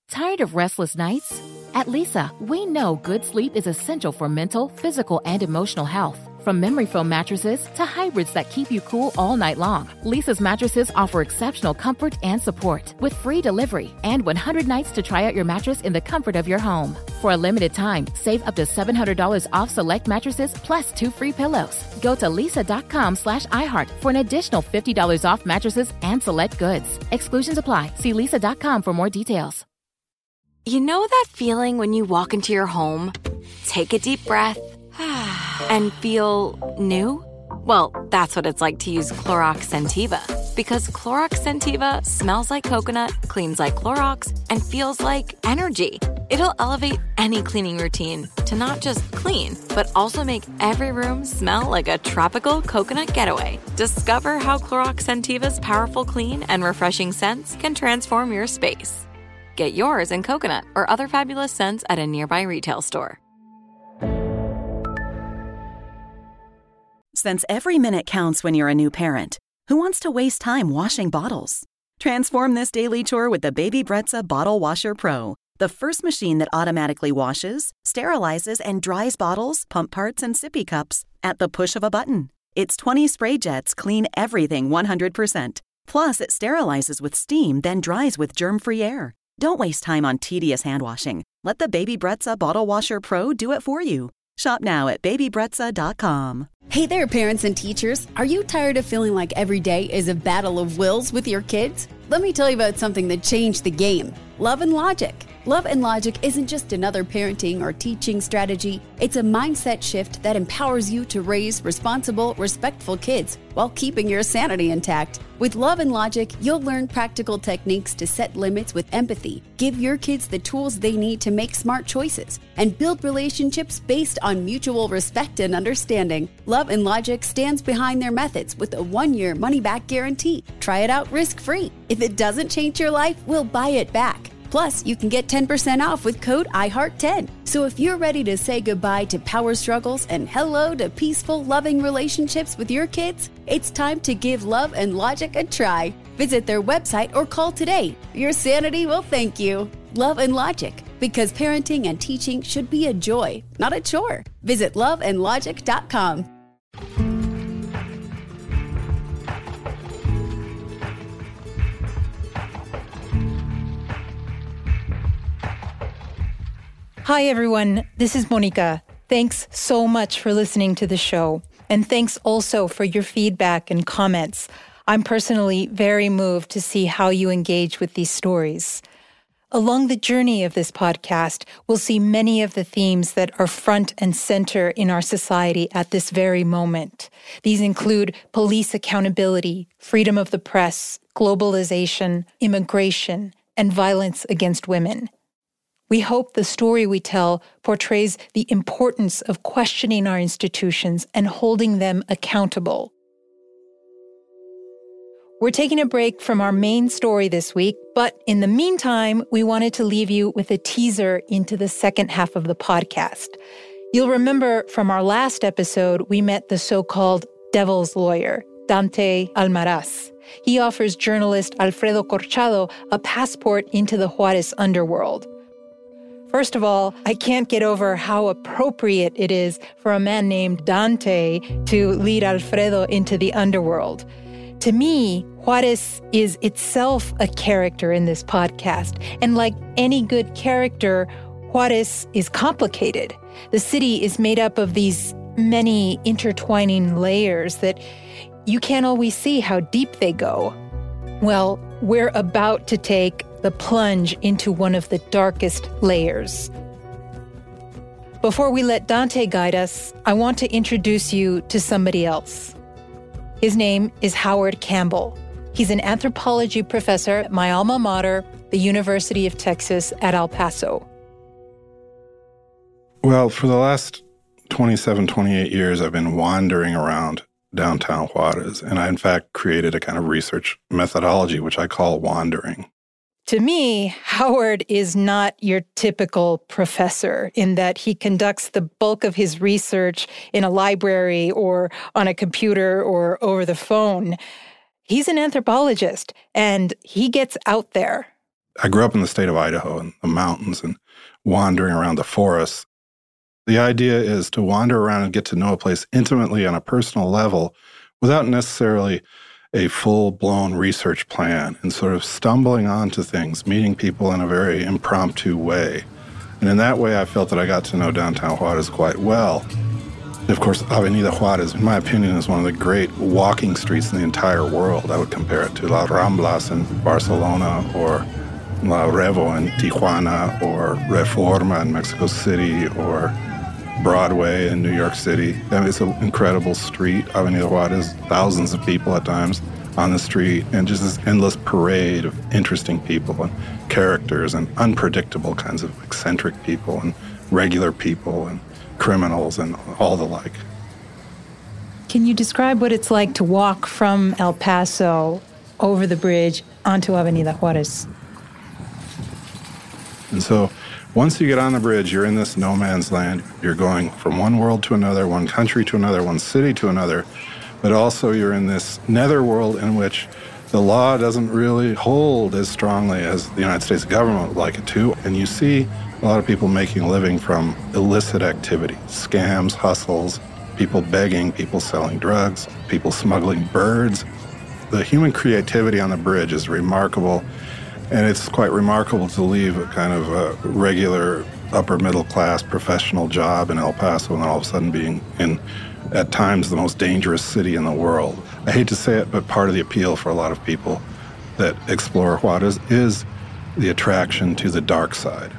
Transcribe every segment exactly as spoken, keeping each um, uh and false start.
Tired of restless nights? At Leesa, we know good sleep is essential for mental, physical, and emotional health. From memory foam mattresses to hybrids that keep you cool all night long, Leesa's mattresses offer exceptional comfort and support with free delivery and one hundred nights to try out your mattress in the comfort of your home. For a limited time, save up to seven hundred dollars off select mattresses plus two free pillows. Go to leesa.com slash iHeart for an additional fifty dollars off mattresses and select goods. Exclusions apply. See leesa dot com for more details. You know that feeling when you walk into your home, take a deep breath, and feel new? Well, that's what it's like to use Clorox Scentiva. Because Clorox Scentiva smells like coconut, cleans like Clorox, and feels like energy. It'll elevate any cleaning routine to not just clean, but also make every room smell like a tropical coconut getaway. Discover how Clorox Scentiva's powerful clean and refreshing scents can transform your space. Get yours in coconut or other fabulous scents at a nearby retail store. Since every minute counts when you're a new parent, who wants to waste time washing bottles? Transform this daily chore with the Baby Brezza Bottle Washer Pro, the first machine that automatically washes, sterilizes, and dries bottles, pump parts, and sippy cups at the push of a button. Its twenty spray jets clean everything one hundred percent. Plus, it sterilizes with steam, then dries with germ-free air. Don't waste time on tedious hand washing. Let the Baby Brezza Bottle Washer Pro do it for you. Shop now at baby brezza dot com. Hey there, parents and teachers. Are you tired of feeling like every day is a battle of wills with your kids? Let me tell you about something that changed the game. Love and Logic. Love and Logic isn't just another parenting or teaching strategy. It's a mindset shift that empowers you to raise responsible, respectful kids while keeping your sanity intact. With Love and Logic, you'll learn practical techniques to set limits with empathy, give your kids the tools they need to make smart choices, and build relationships based on mutual respect and understanding. Love and Logic stands behind their methods with a one-year money-back guarantee. Try it out risk-free. If it doesn't change your life, we'll buy it back. Plus, you can get ten percent off with code I heart ten. So if you're ready to say goodbye to power struggles and hello to peaceful, loving relationships with your kids, it's time to give Love and Logic a try. Visit their website or call today. Your sanity will thank you. Love and Logic, because parenting and teaching should be a joy, not a chore. Visit love and logic dot com. Hi, everyone. This is Monica. Thanks so much for listening to the show. And thanks also for your feedback and comments. I'm personally very moved to see how you engage with these stories. Along the journey of this podcast, we'll see many of the themes that are front and center in our society at this very moment. These include police accountability, freedom of the press, globalization, immigration, and violence against women. We hope the story we tell portrays the importance of questioning our institutions and holding them accountable. We're taking a break from our main story this week, but in the meantime, we wanted to leave you with a teaser into the second half of the podcast. You'll remember from our last episode, we met the so-called devil's lawyer, Dante Almaraz. He offers journalist Alfredo Corchado a passport into the Juarez underworld. First of all, I can't get over how appropriate it is for a man named Dante to lead Alfredo into the underworld. To me, Juarez is itself a character in this podcast. And like any good character, Juarez is complicated. The city is made up of these many intertwining layers that you can't always see how deep they go. Well, we're about to take the plunge into one of the darkest layers. Before we let Dante guide us, I want to introduce you to somebody else. His name is Howard Campbell. He's an anthropology professor at my alma mater, the University of Texas at El Paso. Well, for the last twenty-seven, twenty-eight years, I've been wandering around downtown Juarez, and I, in fact, created a kind of research methodology, which I call wandering. To me, Howard is not your typical professor in that he conducts the bulk of his research in a library or on a computer or over the phone. He's an anthropologist, and he gets out there. I grew up in the state of Idaho in the mountains and wandering around the forests. The idea is to wander around and get to know a place intimately on a personal level without necessarily a full-blown research plan, and sort of stumbling onto things, meeting people in a very impromptu way. And in that way, I felt that I got to know downtown Juarez quite well. Of course, Avenida Juarez, in my opinion, is one of the great walking streets in the entire world. I would compare it to La Ramblas in Barcelona, or La Revo in Tijuana, or Reforma in Mexico City, or Broadway in New York City. I mean, it's an incredible street, Avenida Juarez, thousands of people at times on the street, and just this endless parade of interesting people and characters and unpredictable kinds of eccentric people and regular people and criminals and all the like. Can you describe what it's like to walk from El Paso over the bridge onto Avenida Juarez? And so once you get on the bridge, you're in this no man's land. You're going from one world to another, one country to another, one city to another, but also you're in this netherworld in which the law doesn't really hold as strongly as the United States government would like it to. And you see a lot of people making a living from illicit activity, scams, hustles, people begging, people selling drugs, people smuggling birds. The human creativity on the bridge is remarkable. And it's quite remarkable to leave a kind of a regular upper-middle-class professional job in El Paso and then all of a sudden being in, at times, the most dangerous city in the world. I hate to say it, but part of the appeal for a lot of people that explore Juarez is the attraction to the dark side.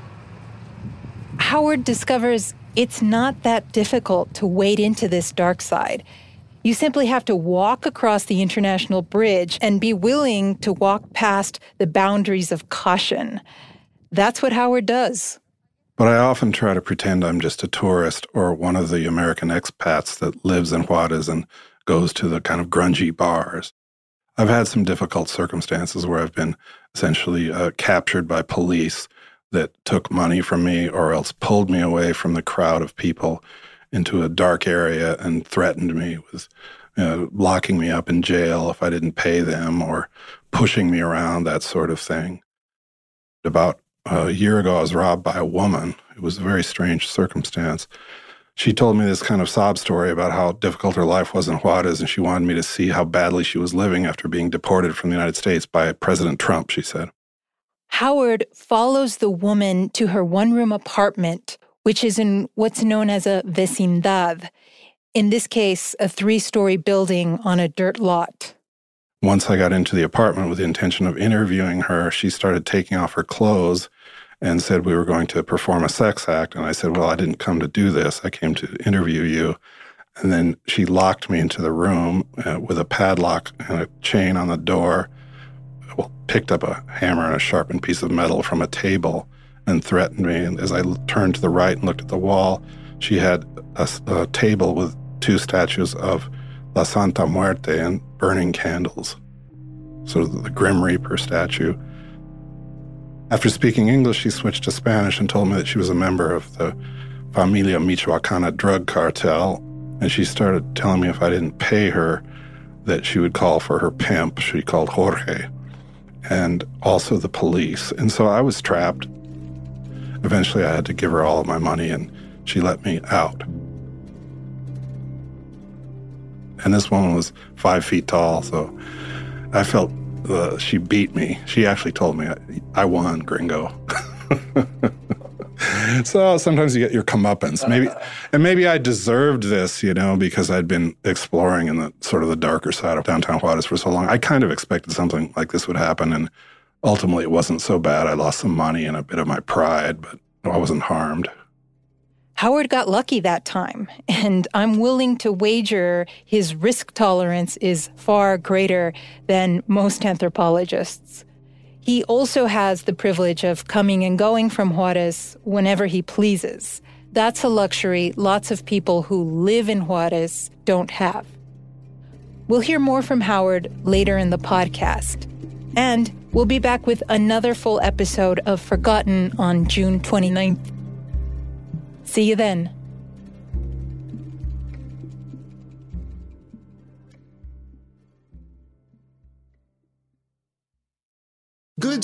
Howard discovers it's not that difficult to wade into this dark side. You simply have to walk across the international bridge and be willing to walk past the boundaries of caution. That's what Howard does. But I often try to pretend I'm just a tourist or one of the American expats that lives in Juarez and goes to the kind of grungy bars. I've had some difficult circumstances where I've been essentially uh, captured by police that took money from me or else pulled me away from the crowd of people into a dark area and threatened me with you know, locking me up in jail if I didn't pay them or pushing me around, that sort of thing. About a year ago, I was robbed by a woman. It was a very strange circumstance. She told me this kind of sob story about how difficult her life was in Juarez, and she wanted me to see how badly she was living after being deported from the United States by President Trump, she said. Howard follows the woman to her one-room apartment, which is in what's known as a vecindad, in this case, a three-story building on a dirt lot. Once I got into the apartment with the intention of interviewing her, she started taking off her clothes and said we were going to perform a sex act. And I said, well, I didn't come to do this. I came to interview you. And then she locked me into the room uh, with a padlock and a chain on the door, well, picked up a hammer and a sharpened piece of metal from a table and threatened me. And as I turned to the right and looked at the wall, she had a, a table with two statues of La Santa Muerte and burning candles, sort of the Grim Reaper statue. After speaking English, she switched to Spanish and told me that she was a member of the Familia Michoacana drug cartel, and she started telling me if I didn't pay her, that she would call for her pimp, she called Jorge, and also the police. And so I was trapped. Eventually, I had to give her all of my money, and she let me out. And this woman was five feet tall, so I felt uh, she beat me. She actually told me, I, I won, gringo. So sometimes you get your comeuppance. Maybe, and maybe I deserved this, you know, because I'd been exploring in the sort of the darker side of downtown Juarez for so long. I kind of expected something like this would happen, and ultimately it wasn't so bad. I lost some money and a bit of my pride, but I wasn't harmed. Howard got lucky that time, and I'm willing to wager his risk tolerance is far greater than most anthropologists. He also has the privilege of coming and going from Juarez whenever he pleases. That's a luxury lots of people who live in Juarez don't have. We'll hear more from Howard later in the podcast. And we'll be back with another full episode of Forgotten on June twenty-ninth. See you then. Good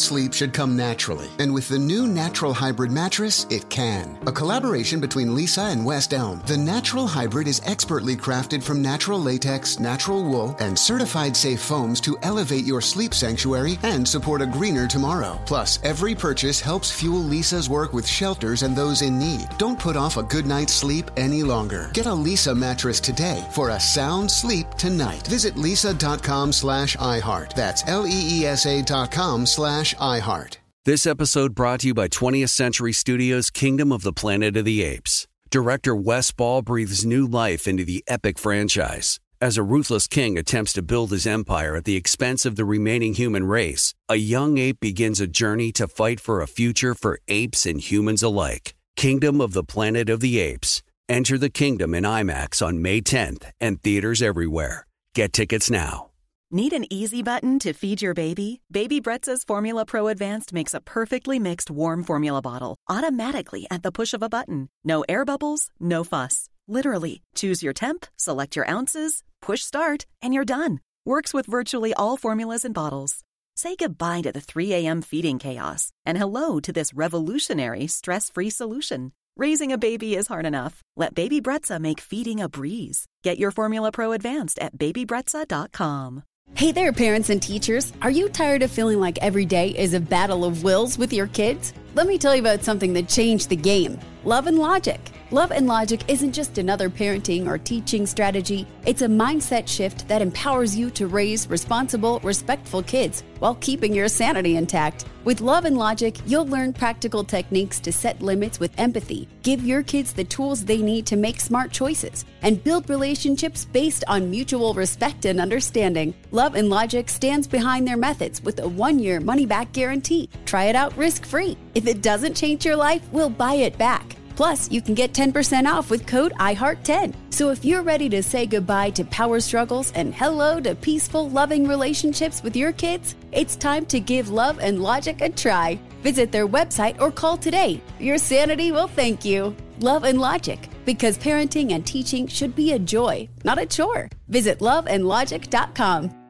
sleep should come naturally, and with the new Natural Hybrid mattress, it can. A collaboration between Lisa and West Elm, the Natural Hybrid is expertly crafted from natural latex, natural wool, and certified safe foams to elevate your sleep sanctuary and support a greener tomorrow. Plus, every purchase helps fuel Lisa's work with shelters and those in need. Don't put off a good night's sleep any longer. Get a Lisa mattress today for a sound sleep tonight. Visit lisa.com slash iHeart. That's L-E-E-S-A dot com slash iHeart. This episode brought to you by twentieth Century Studios' Kingdom of the Planet of the Apes. Director Wes Ball breathes new life into the epic franchise. As a ruthless king attempts to build his empire at the expense of the remaining human race, a young ape begins a journey to fight for a future for apes and humans alike. Kingdom of the Planet of the Apes. Enter the kingdom in IMAX on May tenth and theaters everywhere. Get tickets now. Need an easy button to feed your baby? Baby Brezza's Formula Pro Advanced makes a perfectly mixed warm formula bottle automatically at the push of a button. No air bubbles, no fuss. Literally, choose your temp, select your ounces, push start, and you're done. Works with virtually all formulas and bottles. Say goodbye to the three a.m. feeding chaos and hello to this revolutionary stress-free solution. Raising a baby is hard enough. Let Baby Brezza make feeding a breeze. Get your Formula Pro Advanced at baby brezza dot com. Hey there, parents and teachers. Are you tired of feeling like every day is a battle of wills with your kids? Let me tell you about something that changed the game. Love and Logic. Love and Logic isn't just another parenting or teaching strategy. It's a mindset shift that empowers you to raise responsible, respectful kids while keeping your sanity intact. With Love and Logic, you'll learn practical techniques to set limits with empathy, give your kids the tools they need to make smart choices, and build relationships based on mutual respect and understanding. Love and Logic stands behind their methods with a one-year money-back guarantee. Try it out risk-free. If it doesn't change your life, we'll buy it back. Plus, you can get ten percent off with code I heart ten. So if you're ready to say goodbye to power struggles and hello to peaceful, loving relationships with your kids, it's time to give Love and Logic a try. Visit their website or call today. Your sanity will thank you. Love and Logic, because parenting and teaching should be a joy, not a chore. Visit love and logic dot com.